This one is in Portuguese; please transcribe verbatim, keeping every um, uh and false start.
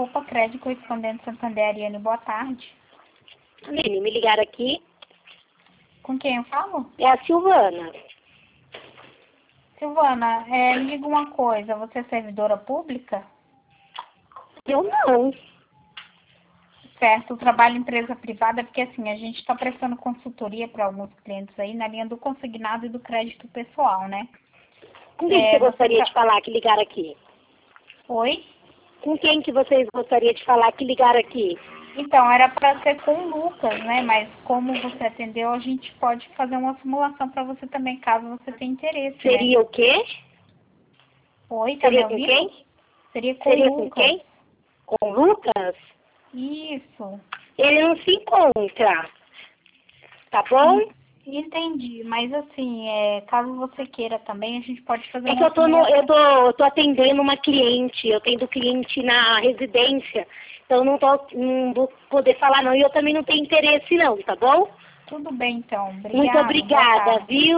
Opa, Crédito Correspondente Santander, Ariane, boa tarde. Aline, me ligaram aqui. Com quem eu falo? É a Silvana. Silvana, é, me diga uma coisa, você é servidora pública? Eu não. Certo, trabalho em empresa privada, porque assim, a gente está prestando consultoria para alguns clientes aí na linha do consignado e do crédito pessoal, né? Com quem É, que você você gostaria tra- de falar que ligaram aqui? Oi? Com quem que vocês gostariam de falar que ligaram aqui? Então, era para ser com o Lucas, né? Mas como você atendeu, a gente pode fazer uma simulação para você também, caso você tenha interesse, né? Seria o quê? Oi, tá me Seria com ouvindo? quem? Seria com Seria o com Lucas. quem? Com o Lucas? Isso. Ele não se encontra. Tá bom? Entendi, mas assim, é, caso você queira também, a gente pode fazer É que uma eu tô, no, simulação. eu, tô, eu tô atendendo uma cliente, eu tenho cliente na residência, então não, tô, não vou poder falar não, e eu também não tenho interesse não, tá bom? Tudo bem, então. Obrigada. Muito Boa obrigada, tarde. viu?